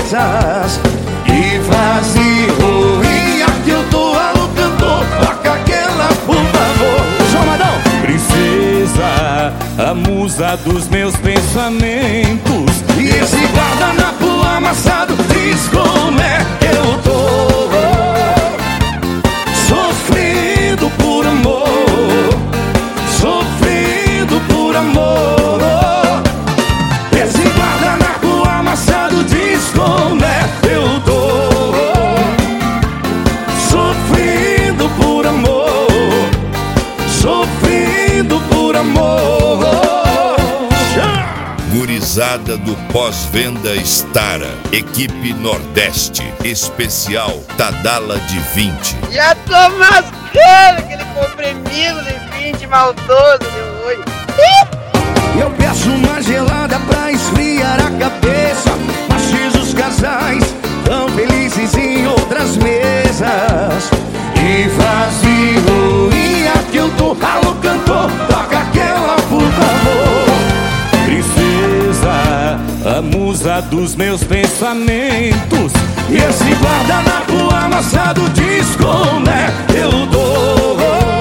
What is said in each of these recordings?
mesas. E vazio, e aqui eu tô alô cantor, toca aquela por favor. João Madão. Princesa, a musa dos meus pensamentos, e esse guardanapo amassado diz como é que eu tô. Sofrendo por amor, sofrendo por amor. Esse guardanapo amassado diz como é que eu tô. Sofrendo por amor, sofrendo por amor. Gurizada do Pós-Venda Stara, equipe Nordeste, especial Tadala de 20. Já tô mascando aquele comprimido de 20 maldoso de hoje. Eu peço uma gelada pra esfriar a cabeça, mas os casais tão felizes em outras mesas. E vazio, e aqui eu tô, alô cantor, toca aquela por favor. Princesa, a musa dos meus pensamentos, e esse guardanapo amassado diz como é que eu dou.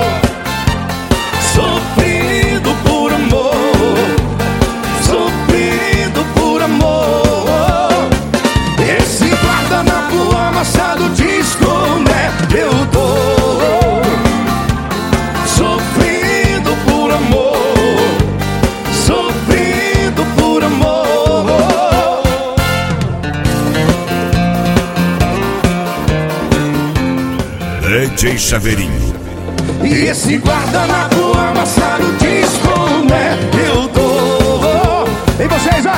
Sofrendo por amor, sofrendo por amor. Esse guardanapo amassado diz como é que eu dou. Sofrendo por amor, sofrendo por amor. DJ Chaveirinho. E esse guardanapo amassado diz como é que eu tô. E vocês,